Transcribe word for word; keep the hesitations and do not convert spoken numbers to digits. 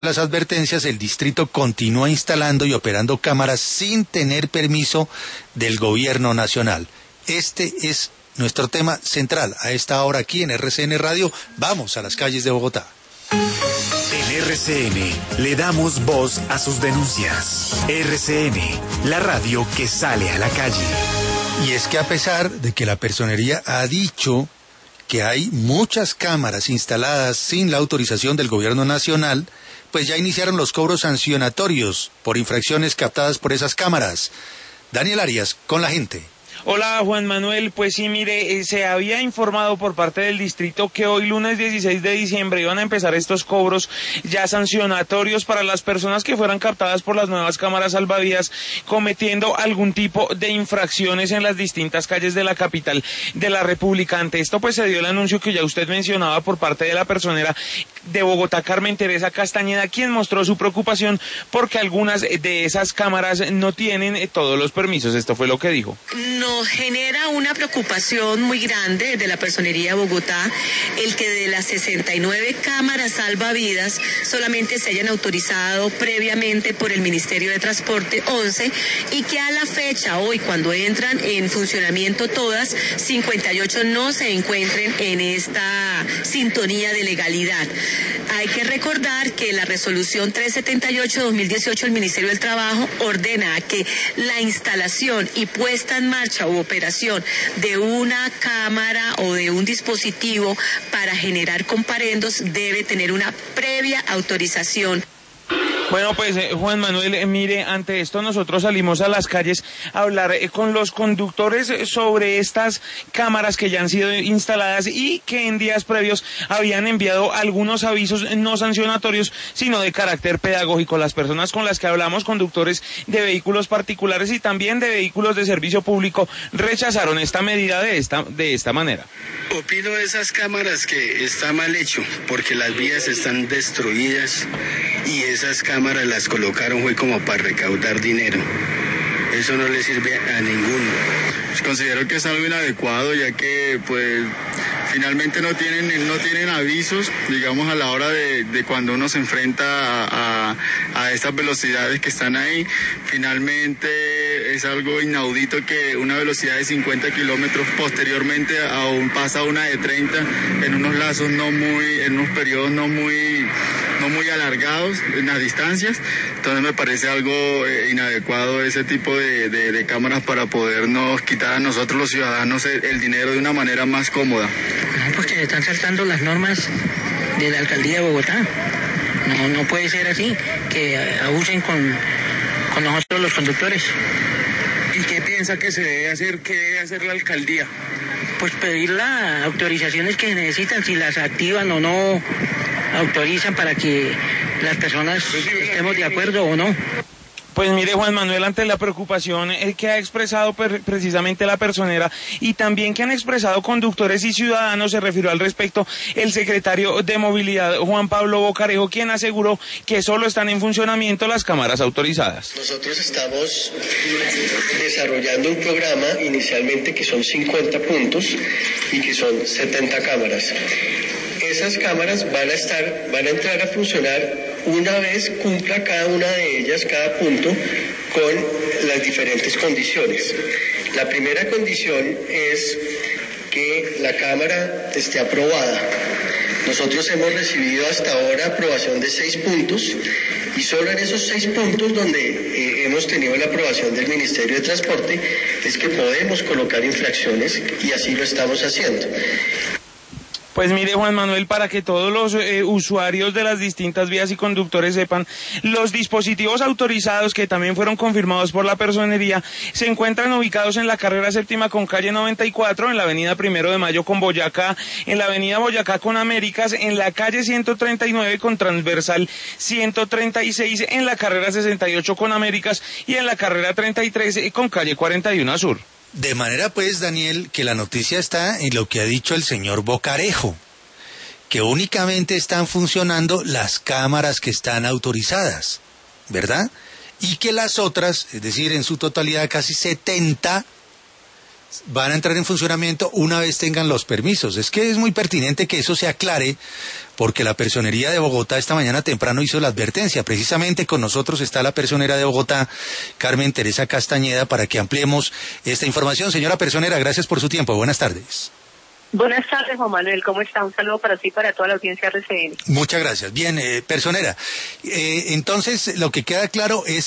las advertencias, el distrito continúa instalando y operando cámaras sin tener permiso del gobierno nacional. Este es nuestro tema central a esta hora aquí en R C N Radio. Vamos a las calles de Bogotá. En R C N le damos voz a sus denuncias. R C N, la radio que sale a la calle. Y es que a pesar de que la personería ha dicho que hay muchas cámaras instaladas sin la autorización del gobierno nacional, pues ya iniciaron los cobros sancionatorios por infracciones captadas por esas cámaras. Daniel Arias, con la gente. Hola Juan Manuel, pues sí, mire, eh, se había informado por parte del distrito que hoy lunes dieciséis de diciembre iban a empezar estos cobros ya sancionatorios para las personas que fueran captadas por las nuevas cámaras salvavidas cometiendo algún tipo de infracciones en las distintas calles de la capital de la República. Ante esto pues se dio el anuncio que ya usted mencionaba por parte de la personera de Bogotá, Carmen Teresa Castañeda, quien mostró su preocupación porque algunas de esas cámaras no tienen eh, todos los permisos. Esto fue lo que dijo. No. Nos genera una preocupación muy grande de la Personería de Bogotá el que de las sesenta y nueve cámaras salvavidas solamente se hayan autorizado previamente por el Ministerio de Transporte once y que a la fecha, hoy cuando entran en funcionamiento todas, cincuenta y ocho no se encuentren en esta sintonía de legalidad. Hay que recordar que la resolución trescientos setenta y ocho de dos mil dieciocho del Ministerio del Trabajo ordena que la instalación y puesta en marcha o operación de una cámara o de un dispositivo para generar comparendos debe tener una previa autorización. Bueno, pues eh, Juan Manuel, eh, mire, ante esto nosotros salimos a las calles a hablar eh, con los conductores eh, sobre estas cámaras que ya han sido instaladas y que en días previos habían enviado algunos avisos no sancionatorios, sino de carácter pedagógico. Las personas con las que hablamos, conductores de vehículos particulares y también de vehículos de servicio público, rechazaron esta medida de esta, de esta manera. Opino de esas cámaras que está mal hecho, porque las vías están destruidas y esas cámaras las colocaron fue como para recaudar dinero. Eso no le sirve a ninguno. Pues considero que es algo inadecuado, ya que pues finalmente no tienen no tienen avisos, digamos, a la hora de, de cuando uno se enfrenta a, a, a estas velocidades que están ahí. Finalmente es algo inaudito que una velocidad de cincuenta kilómetros posteriormente aún pasa una de treinta en unos lazos no muy, en unos periodos no muy, no muy alargados en las distancias. Entonces me parece algo eh, inadecuado ese tipo de, de, de cámaras para podernos quitar a nosotros los ciudadanos el, el dinero de una manera más cómoda. No, pues que están saltando las normas de la alcaldía de Bogotá. No, no puede ser así, que abusen con, con nosotros los conductores. ¿Y qué piensa que se debe hacer, qué debe hacer la alcaldía? Pues pedir las autorizaciones que necesitan, si las activan o no autorizan para que las personas estemos de acuerdo o no. Pues mire, Juan Manuel, ante la preocupación eh, que ha expresado per, precisamente la personera y también que han expresado conductores y ciudadanos, se refirió al respecto el secretario de Movilidad, Juan Pablo Bocarejo, quien aseguró que solo están en funcionamiento las cámaras autorizadas. Nosotros estamos desarrollando un programa inicialmente que son cincuenta puntos y que son setenta cámaras. Esas cámaras van a estar, van a entrar a funcionar una vez cumpla cada una de ellas, cada punto, con las diferentes condiciones. La primera condición es que la cámara esté aprobada. Nosotros hemos recibido hasta ahora aprobación de seis puntos y solo en esos seis puntos donde eh, hemos tenido la aprobación del Ministerio de Transporte es que podemos colocar infracciones y así lo estamos haciendo. Pues mire, Juan Manuel, para que todos los eh, usuarios de las distintas vías y conductores sepan, los dispositivos autorizados que también fueron confirmados por la personería se encuentran ubicados en la carrera séptima con calle noventa y cuatro, en la avenida Primero de Mayo con Boyacá, en la avenida Boyacá con Américas, en la calle ciento treinta y nueve con transversal ciento treinta y seis, en la carrera sesenta y ocho con Américas y en la carrera treinta y tres con calle cuarenta y uno Sur. De manera pues, Daniel, que la noticia está en lo que ha dicho el señor Bocarejo, que únicamente están funcionando las cámaras que están autorizadas, ¿verdad? Y que las otras, es decir, en su totalidad casi setenta, van a entrar en funcionamiento una vez tengan los permisos. Es que es muy pertinente que eso se aclare, porque la Personería de Bogotá esta mañana temprano hizo la advertencia. Precisamente con nosotros está la personera de Bogotá, Carmen Teresa Castañeda, para que ampliemos esta información. Señora personera, gracias por su tiempo. Buenas tardes. Buenas tardes, Juan Manuel. ¿Cómo está? Un saludo para ti y para toda la audiencia R C N. Muchas gracias. Bien, eh, personera. Eh, entonces, lo que queda claro es